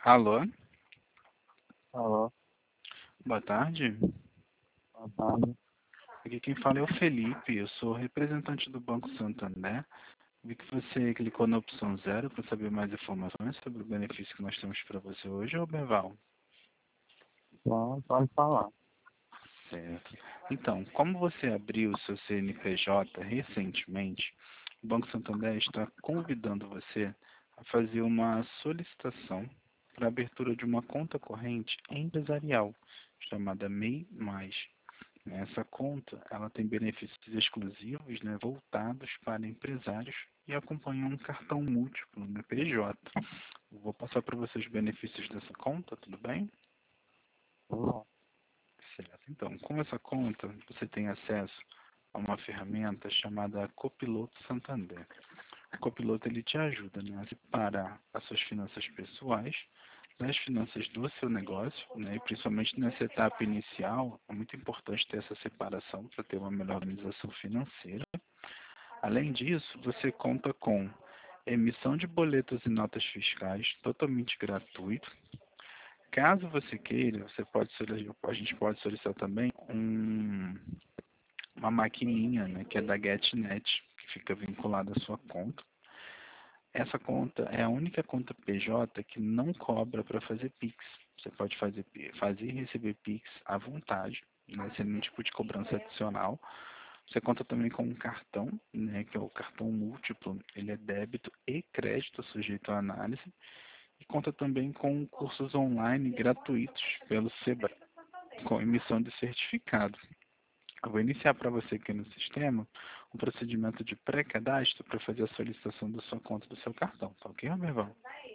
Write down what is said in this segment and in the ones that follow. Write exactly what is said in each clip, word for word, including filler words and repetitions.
Alô, Alô, boa tarde. boa tarde. Aqui quem fala é o Felipe, eu sou representante do Banco Santander. Vi que você clicou na opção zero para saber mais informações sobre o benefício que nós temos para você hoje, ô Beval? Bom, pode falar. Certo. Então, como você abriu o seu C N P J recentemente, o Banco Santander está convidando você a fazer uma solicitação para a abertura de uma conta corrente empresarial, chamada M E I Mais. Essa conta, ela tem benefícios exclusivos, né, voltados para empresários e acompanham um cartão múltiplo, né, P J. Eu vou passar para vocês os benefícios dessa conta, tudo bem? Bom, Certo. Então, com essa conta, você tem acesso a uma ferramenta chamada Copiloto Santander. O Copiloto ele te ajuda, né, a separar as suas finanças pessoais das finanças do seu negócio, né, e principalmente nessa etapa inicial, é muito importante ter essa separação para ter uma melhor organização financeira. Além disso, você conta com emissão de boletos e notas fiscais totalmente gratuito. Caso você queira, você pode solicitar, a gente pode solicitar também um, uma maquininha, né, que é da GetNet, que fica vinculada à sua conta. Essa conta é a única conta P J que não cobra para fazer Pix. Você pode fazer, fazer e receber Pix à vontade, né, sem nenhum tipo de cobrança adicional. Você conta também com um cartão, né, que é o cartão múltiplo. Ele é débito e crédito sujeito à análise. E conta também com cursos online gratuitos pelo Sebrae, com emissão de certificado. Eu vou iniciar para você aqui no sistema um procedimento de pré-cadastro para fazer a solicitação da sua conta do seu cartão. Tá ok, Roberval?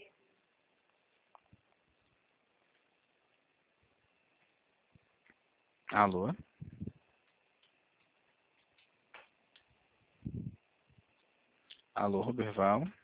Alô? Alô, Roberval?